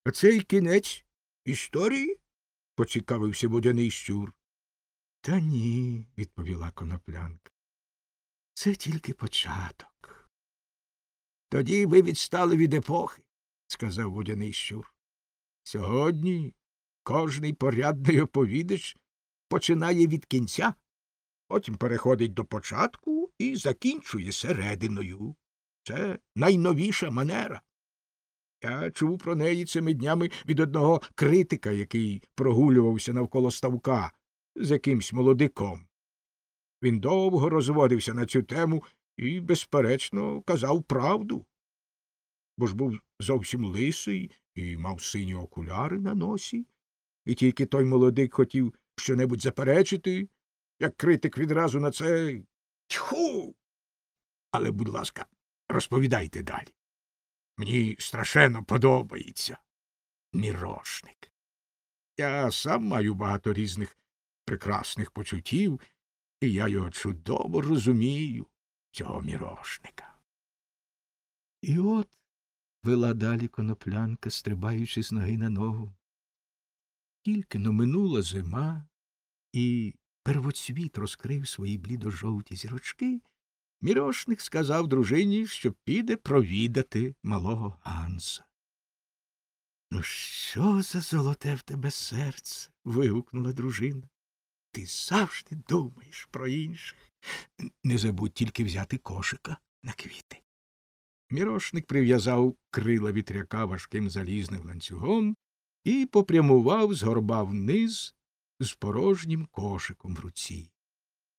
— А це й кінець історії? — поцікавився водяний щур. — Та ні, — відповіла коноплянка. — Це тільки початок. — Тоді ви відстали від епохи, — сказав водяний щур. — Сьогодні кожний порядний оповідач починає від кінця, потім переходить до початку і закінчує серединою. Це найновіша манера. Я чув про неї цими днями від одного критика, який прогулювався навколо ставка з якимсь молодиком. Він довго розводився на цю тему і, безперечно, казав правду, бо ж був зовсім лисий і мав сині окуляри на носі, і тільки той молодик хотів щонебудь заперечити, як критик відразу на це тьху. Але, будь ласка, розповідайте далі. Мені страшенно подобається мірошник. Я сам маю багато різних прекрасних почуттів, і я його чудово розумію, цього мірошника. І от вела далі коноплянка, стрибаючи з ноги на ногу. Тільки-но минула зима, і первоцвіт розкрив свої блідо-жовті зірочки, мірошник сказав дружині, що піде провідати малого Ганса. — Ну, що за золоте в тебе серце? — вигукнула дружина. — Ти завжди думаєш про інших. Не забудь тільки взяти кошика на квіти. Мірошник прив'язав крила вітряка важким залізним ланцюгом і попрямував з горба вниз з порожнім кошиком в руці.